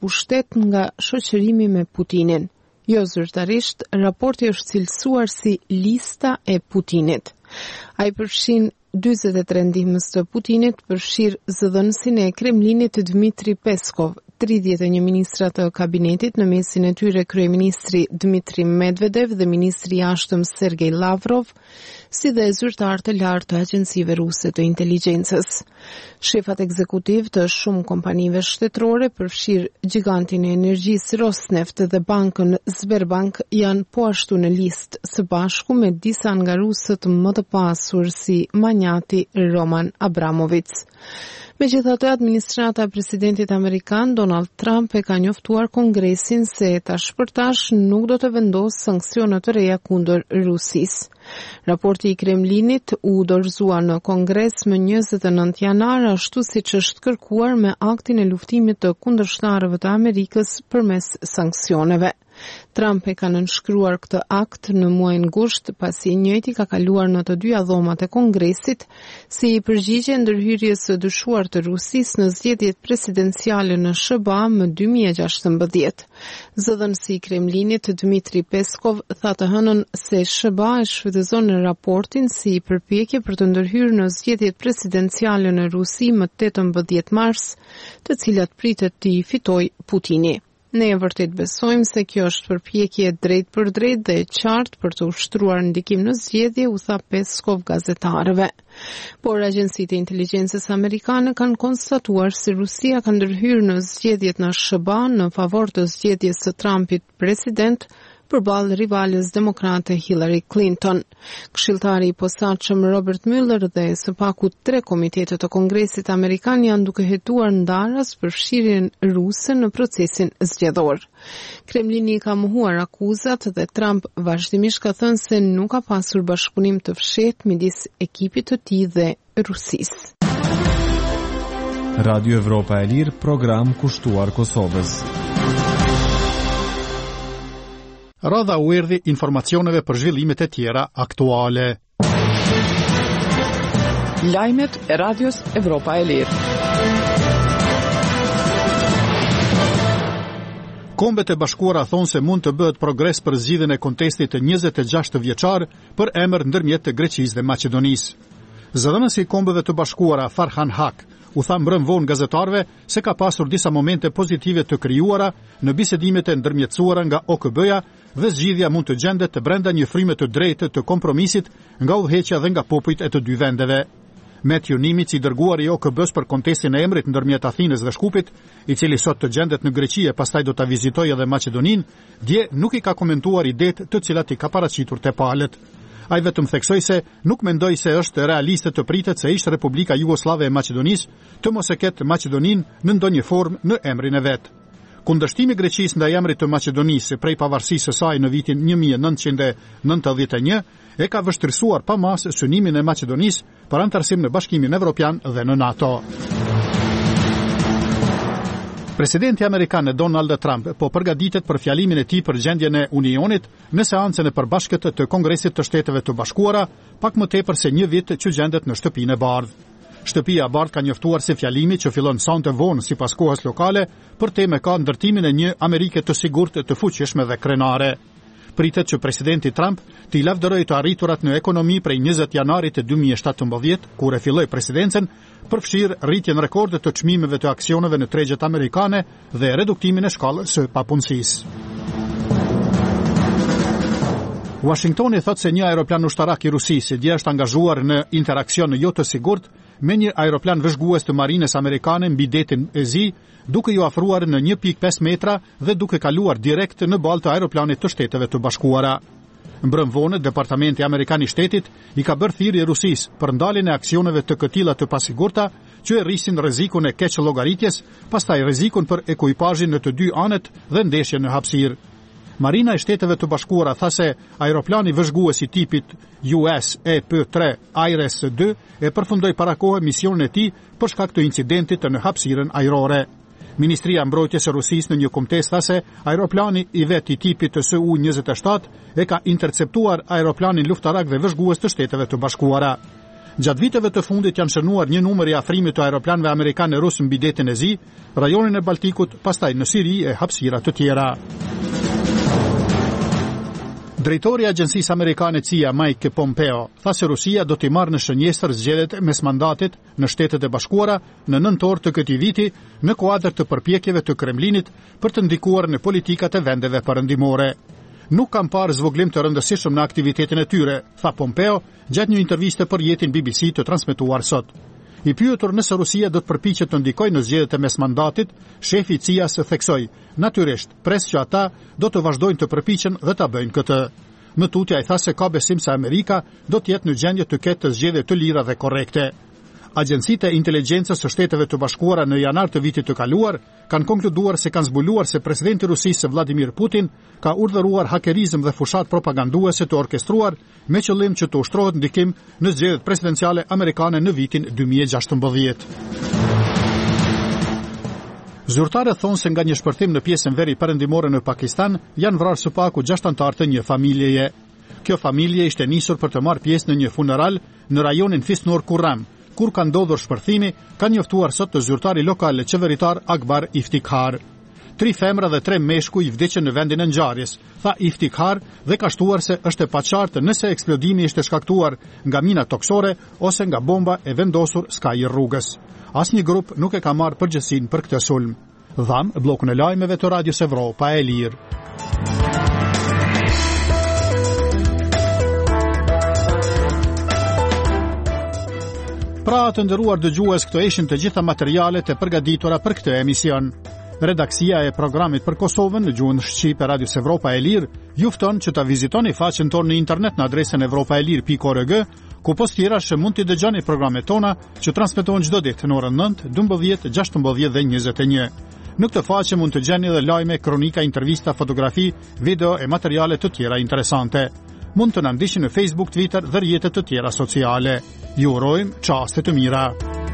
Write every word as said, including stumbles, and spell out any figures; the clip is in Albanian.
pushtet nga shoqërimi me Putinin. Jo zyrtarisht, raporti është cilësuar si lista e Putinit. Ai përfshin dyzet e tre ndihmës të Putinit, përfshir zëdhënësin e Kremlinit Dmitri Peskov, tridhjetë e një ministra të kabinetit, në mesin e tyre kryeministri Dmitri Medvedev dhe ministri i jashtëm Sergej Lavrov, si dhe zyrtar të lartë të agjencive ruse të inteligjencës. Shefat ekzekutiv të shumë kompanive shtetërore, përfshir gigantin e energjisë Rosneft dhe bankën Sberbank, janë po ashtu në listë së bashku me disa nga rusët më të pasur si magnati Roman Abramovich. Megjithatë, administrata e presidentit amerikan Donald Trump e ka njoftuar Kongresin se tash për tash nuk do të vendosë sanksione të reja kundër Rusisë. Raporti i Kremlinit u dorëzua në Kongres më njëzet e nëntë janar, ashtu siç është kërkuar me aktin e luftimit të kundërshtarëve të Amerikës përmes sanksioneve. Trump e ka nënshkruar këtë akt në muajin gusht, pasi i njëjti ka kaluar në të dyja dhomat e Kongresit si përgjigje ndërhyrjes së dyshuar të Rusisë në zgjedhjet presidenciale në S B A më dy mijë e gjashtëmbëdhjetë. Zëdhënësi i Kremlinit Dmitri Peskov tha të hënën se S B A e shfrytëzon në raportin si përpjekje për të ndërhyrë në zgjedhjet presidenciale në Rusi më tetëmbëdhjetë mars, të cilat pritet të i fitojë Putini. Ne e vërtet besojmë se kjo është përpjekje drejt për drejt dhe e qartë për të ushtruar ndikim në zgjedhje, u tha Peskov gazetarëve. Por agjencitë e inteligjencës amerikane kanë konstatuar se Rusia ka ndërhyrë në zgjedhjet në S B A në favor të zgjedhjes së Trumpit president përballë rivales demokrate Hillary Clinton. Këshilltari i posaçëm Robert Mueller dhe së paku tre komitete të Kongresit amerikan janë duke hetuar ndaras për fshirjen ruse në procesin zgjedhor. Kremlini ka mohuar akuzat dhe Trump vazhdimisht ka thënë se nuk ka pasur bashkëpunim të fshehtë midis ekipit të tij dhe Rusisë. Radio Evropa e Lirë, program kushtuar Kosovës. Radha u erdhi informacioneve për zhvillimet e tjera aktuale. Lajmet e Radios Evropa e Lirë. Kombet e Bashkuara thonë se mund të bëhet progres për zgjidhjen e kontestit të njëzet e gjashtë vjeçar për emër ndërmjet të Greqisë dhe Maqedonisë. Zëdhënësi i Kombeve të Bashkuara Farhan Haq u tha mbrëm vonë gazetarëve se ka pasur disa momente pozitive të krijuara në bisedimet e ndërmjetësuara nga O K B-ja dhe zgjidhja mund të gjendet të brenda një fryme të drejtë të kompromisit nga udhëheqja dhe nga popujt e të dy vendeve. Matthew Nimitz, i dërguari i O K B-s për kontestin e emrit ndërmjet Athinës dhe Shkupit, i cili sot të gjendet në Greqi e pastaj do ta vizitojë edhe Maqedoninë, dje nuk i ka komentuar idetë të cilat i ka paraqitur te palët. Ai vetëm theksoi se nuk mendoi se është realiste të pritet se ish Republika Jugoslave e Maqedonisë të mos e ketë Maqedoninë në ndonjë formë në emrin e vet. Kundërshtimi i Greqisë ndaj emrit të Maqedonisë prej pavarësisë së saj në vitin një mijë e nëntëqind e nëntëdhjetë e një e ka vështirësuar pamas synimin e Maqedonisë për antarësim në Bashkimin Evropian dhe në NATO. Presidenti amerikan Donald Trump po përgatitet për fjalimin e tij për gjendjen e Unionit në seancën e përbashkët të Kongresit të Shteteve të Bashkuara, pak më tepër se një vit që gjendet në Shtëpinë e Bardhë. Shtëpia e Bardhë ka njoftuar se fjalimi që fillon sonte vonë sipas kohës lokale për temë ka ndërtimin e një Amerike të sigurt, të fuqishme dhe krenare. Pritet që presidenti Trump t'i lavdëroi të arriturat në ekonomi prej njëzet janarit dy mijë e shtatëmbëdhjetë, kur e filloi presidencën, përfshirë rritjen rekorde të çmimeve të aksioneve në tregjet amerikane dhe reduktimin e shkallës së papunësisë. Washingtoni thotë se një aeroplan ushtarak i Rusisë dje është angazhuar në interakcion jo të sigurt me një aeroplan vëzhgues të marinës amerikane mbi detin e Zi, duke ju afruar në një pikë pesë metra dhe duke kaluar direkt në balë të aeroplanit të Shteteve të Bashkuara. Mbrëm vonë, Departamenti Amerikan i Shtetit i ka bërë thirrje Rusisë për ndaljen e aksioneve të këtilla të pasigurta që e rrisin rrezikun e keq llogaritjes, pastaj rrezikun për ekuipazhin në të dy anët dhe ndeshjen në hapësirë. Marina e Shteteve të Bashkuara tha se aeroplani vëzhgues i tipit U S E P tre Aires dy e përfundoi para kohë misionin e tij për shkak të incidentit në hapësirën ajrore. Ministria e Mbrojtjes së Rusisë në një komuniket tha se aeroplani i vet i tipit S U njëzet e shtatë e ka interceptuar aeroplanin luftarak dhe vëzhgues të Shteteve të Bashkuara. Gjatë viteve të fundit janë shënuar një numër i afrimit të aeroplanëve amerikane rusë mbi detin e Zi, rajonin e Baltikut, pastaj në Siri e hapësira të tjera. Drejtori i Agjencisë Amerikane C I A Mike Pompeo tha se Rusia do t'i marrë në shënjestër zgjedhjet mes mandatit në Shtetet e Bashkuara në nëntor të këtij viti në kuadër të përpjekjeve të Kremlinit për të ndikuar në politikat e vendeve perëndimore. Nuk kam parë zvoglim të rëndësishëm në aktivitetin e tyre, tha Pompeo gjatë një interviste për jetin B B C të transmetuar sot. I pyetur nëse Rusia do të përpiqet të ndikojë në zgjedhjet e mesmandatit, shefi i C I A-s theksoi: "Natyrisht, pres që ata do të vazhdojnë të përpiqen dhe ta bëjnë këtë." Në tutje ai tha se ka besim se Amerika do të jetë në gjendje të ketë zgjedhje të lira dhe korrekte. Agjencitë e inteligjencës së Shteteve të Bashkuara në janar të vitit të kaluar kanë konkluduar se kanë zbuluar se presidenti i Rusisë Vladimir Putin ka urdhëruar hakerizëm dhe fushat propaganduese të orkestruar me qëllim që të ushtrohet ndikim në zgjedhjet presidenciale amerikane në vitin dy mijë e gjashtëmbëdhjetë. Zyrtarët thonë se nga një shpërthim në pjesën veri perëndimore në Pakistan janë vrarë së paku gjashtë anëtar të një familjeje. Kjo familje ishte nisur për të marrë pjesë në një funeral në rajonin Fisnor Kurram. Kur ka ndodhur shpërthimi, ka njoftuar sot të zyrtari lokal qeveritar Akbar Iftikhar. Tri femra dhe tre meshkuj i vdiqën në vendin e ngjarjes, tha Iftikhar, dhe ka shtuar se është e paqartë nëse eksplodimi ishte shkaktuar nga mina toksore ose nga bomba e vendosur skaj rrugës. Asnjë grup nuk e ka marrë përgjegjësinë për këtë sulm. Dham bllokun e lajmeve të Radios Evropa e Lirë. Pra të nderuar dëgjues, këto ishin të gjitha materialet e përgatitura për këtë emision. Redaksia e programit për Kosovën në gjuhën shqipe Radios Evropa e Lirë ju fton që ta vizitoni faqen tonë në internet në adresën evropaelir pikë org, ku post tjera që mund t'i dëgjoni programet tona që transmetohen çdo ditë në orën nëntë, dymbëdhjetë, gjashtëmbëdhjetë dhe njëzet e një. Në këtë faqe mund të gjeni edhe lajme, kronika, intervista, fotografi, video e materiale të tjera interesante. Mund të na ndiqni në Facebook, Twitter dhe rrjetet të tjera sociale. Ju urojmë çaste të mira.